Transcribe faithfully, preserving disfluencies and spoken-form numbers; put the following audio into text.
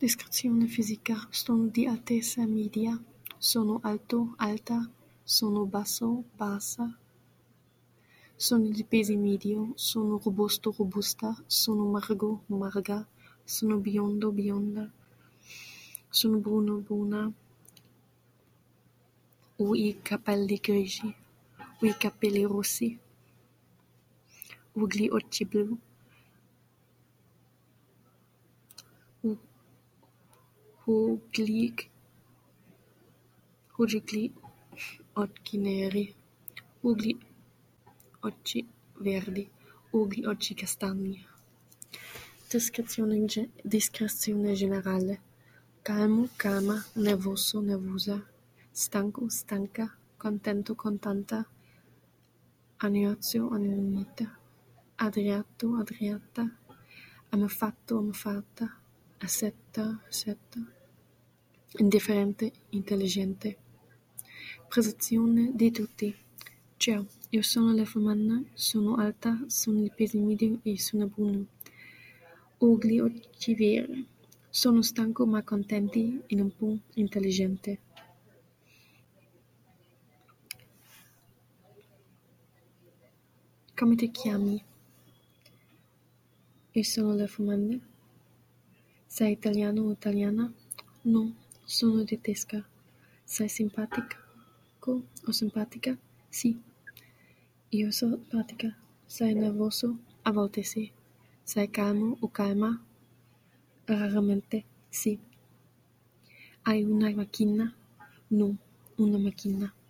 Descrizione fisica: sono di altezza media, sono alto, alta, sono basso, bassa, sono di peso medio, sono robusto, robusta, sono margo, marga, sono biondo, bionda, sono bruno, bruna, ho i capelli grigi, ho i capelli rossi, ho gli occhi blu, ho ho gli ho gli occhi neri, ho gli occhi verdi, ho gli occhi castani. Descrizione, ge- descrizione generale: calmo, calma, nervoso, nervosa, stanco, stanca, contento, contenta, annoiato, annoiata, adriato, adriata, amefatto, amefatta, assetto, assetta, indifferente, intelligente. Presentazione di tutti. Ciao, io sono la Fermanna, sono alta, sono di peso medio e sono bruno. Ho gli occhi veri, sono stanco ma contenti e un po' intelligente. Come ti chiami? Io sono la Fermanna. Sei italiano o italiana? No, sono tedesca. Sei simpatico o simpatica? Sì. Io sono simpatica. Sei nervoso? A volte sì. Sei calmo o calma? Raramente sì. Hai una macchina? No, una macchina.